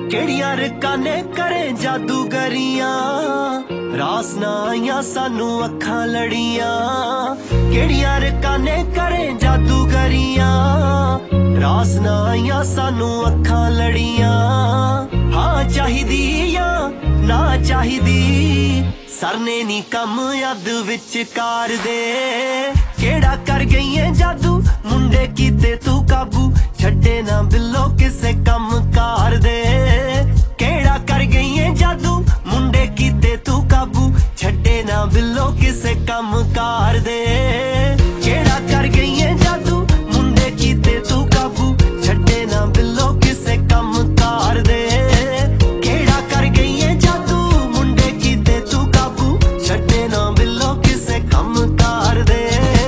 केड़ियां रकाने करे जादूगरियां, रास ना आइयां सानू अखां लड़ियां। केड़ियां रकाने करे जादूगरियां, रास ना आइयां सानू अखां लड़ियां। हाँ चाहिदी या ना चाहिदी, सरने नी कम अद विचकार दे। केड़ा कर गई है जादू मुंडे कीते तू काबू, छड्डे ना बिल्लो किसे कम कार दे। केड़ा कर गई है जादू मुंडे कीते तू काबू, छड्डे ना बिल्लो किसे कम कार दे। केड़ा कर गई है जादू मुंडे कीते तू काबू, छड्डे ना बिल्लो किसे कम कार दे। केड़ा कर गई है जादू मुंडे कीते तू काबू, छड्डे ना बिल्लो किसे कम कार दे।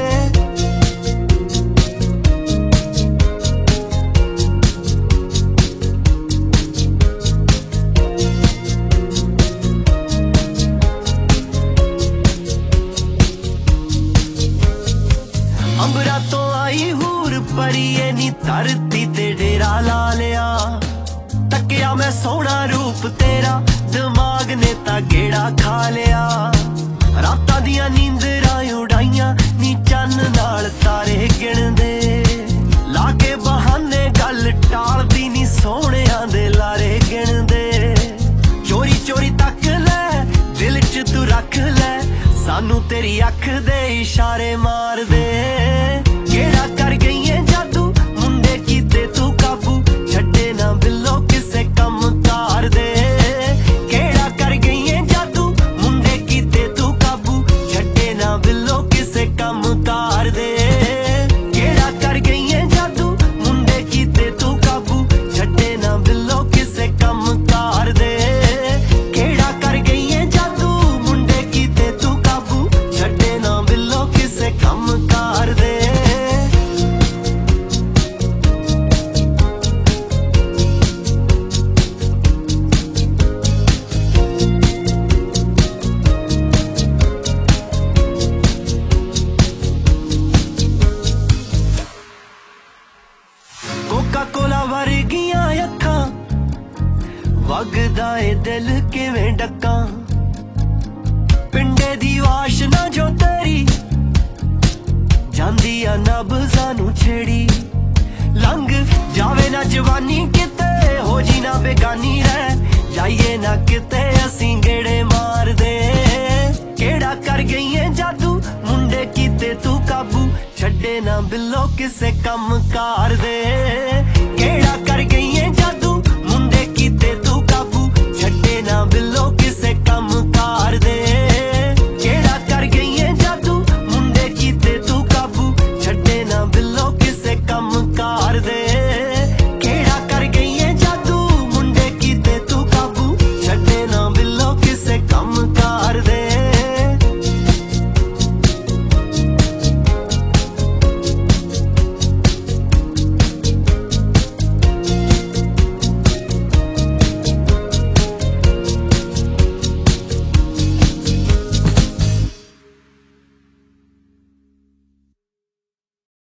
अंबरा तो आई हूर परिए नी धरती ते डेरा ला लिया। तकिया मैं सोहना रूप तेरा, दिमाग ने ता गेड़ा खा लिया। रातां दियां नींदरां उड़ाइयां नी चन्न नाल तारे गिणदे। लागे बहाने गल टालदी नी सोहणियां दे लारे गिणदे। चोरी चोरी तक ले दिल च तू रख ले, सानू तेरी अख दे इशारे मार दे। केड़ा कर गई है जादू मुंडे कीते तू काबू, छड्डे ना बिल्लो किसे कम कार दे। केड़ा कर गई है जादू मुंडे कीते तू काबू, छड्डे ना बिल्लो किसे कम कार दे। केड़ा कर गई है जादू मुंडे कीते तू काबू, छड्डे ना बिल्लो किसे कम कार दे। केड़ा कर गई है जादू मुंडे कीते तू काबू, छड्डे ना बिल्लो किसे कम कार दे। कोका कोला वर्गियां अखां, वगदा ए दिल किवें डक्कां। पिंडे दी वाशना जो तेरी, जांदी आ नब्ज़ां नू छेड़ी। लंघ जावे ना जवानी किते, हो जी ना बेगानी रह जाइए ना किते, असीं गेड़े मार दे। केड़ा कर गई है जादू मुंडे कीते तू काबू, छड्डे ना बिल्लो किसे कम कार दे। केड़ा